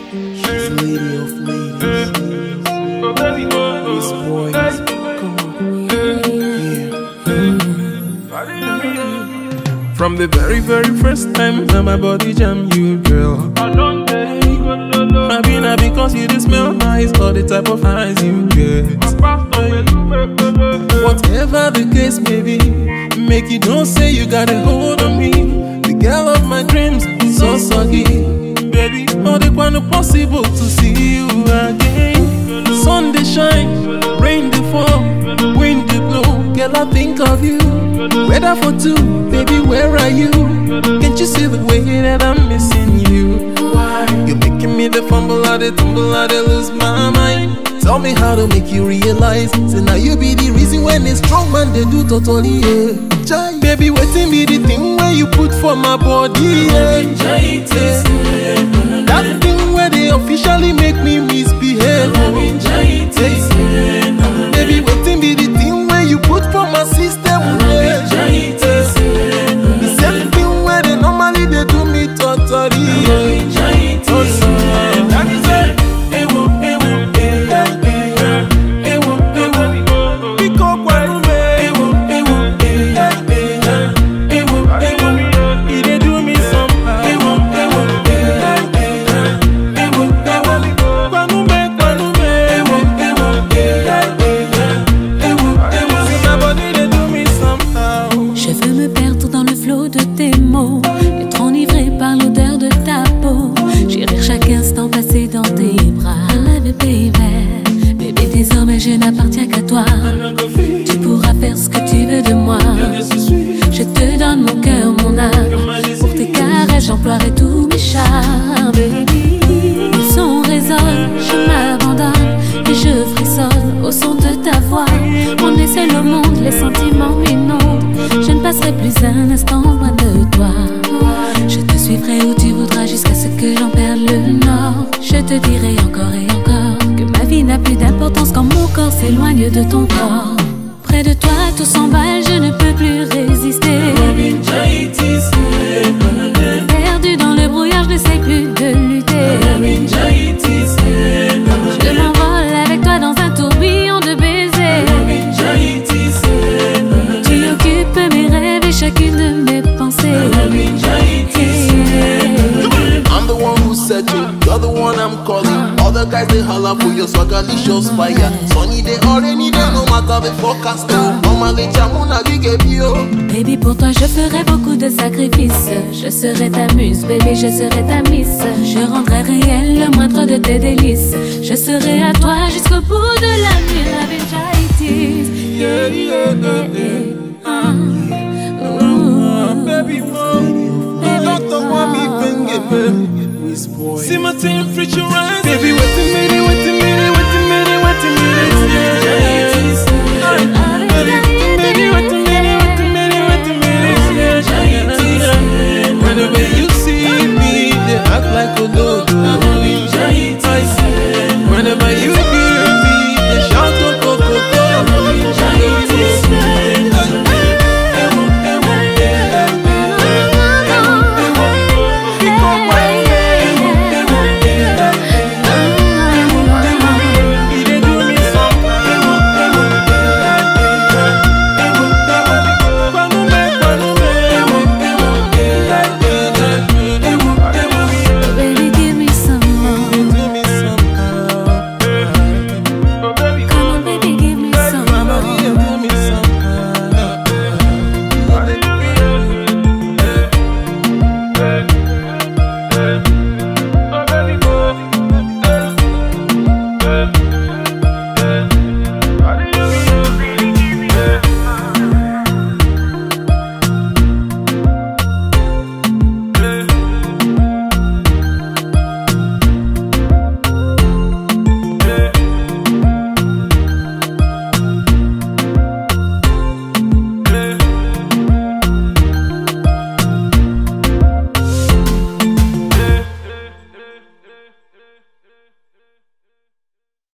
She's a lady of ladies. This boy, come on, yeah. From the very, very first time that my body jam you, girl. Maybe not because you just smell nice or the type of eyes you get. Whatever the case may be, make you don't say you got a hold on me. The girl of my dreams, so soggy. Baby, all the one possible to see you again. Sun they shine, rain they fall, wind they blow. Girl, I think of you. Weather for two, baby, where are you? Can't you see the way that I'm missing you? You're making me the fumble, I the tumble, I the lose my mind. Tell me how to make you realize. Say now you be the reason when a strong man they do totally, yeah. Baby, waiting be the thing where you put for my body, yeah. That thing where they officially make me misbehave. Baby, waiting be the thing where you put for my system, yeah. The same thing where they normally they do me totally, yeah. Je n'appartiens qu'à toi. Tu pourras faire ce que tu veux de moi. Je te donne mon cœur, mon âme. Pour tes caresses, j'emploierai tous mes charmes. Le son résonne, je m'abandonne et je frissonne au son de ta voix. On est seul au monde, les sentiments m'inondent. Je ne passerai plus un instant loin de toi. Je te suivrai où tu voudras jusqu'à ce que j'en perde le nord. Je te dirai encore et encore que ma vie n'a plus d'importance quand mon corps s'éloigne de ton corps. Près de toi tout s'emballe, je ne peux plus résister. Perdu dans le brouillard, je ne sais plus de lutter. Je m'envole avec toi dans un tourbillon de baisers. Tu occupes mes rêves et chacune de mes pensées. I'm the one who's searching, you're the one I'm calling. All the guys they holler for your swagalicious fire. Sunny they already there, no matter the forecast. Normally jamuna gigabio. Baby, pour toi je ferai beaucoup de sacrifices. Je serai ta muse, baby, je serai ta miss. Je rendrai réel le moindre de tes délices. Je serai à toi jusqu'au bout de la nuit. Baby, mom, don't want me finger, baby. See my temperature rise.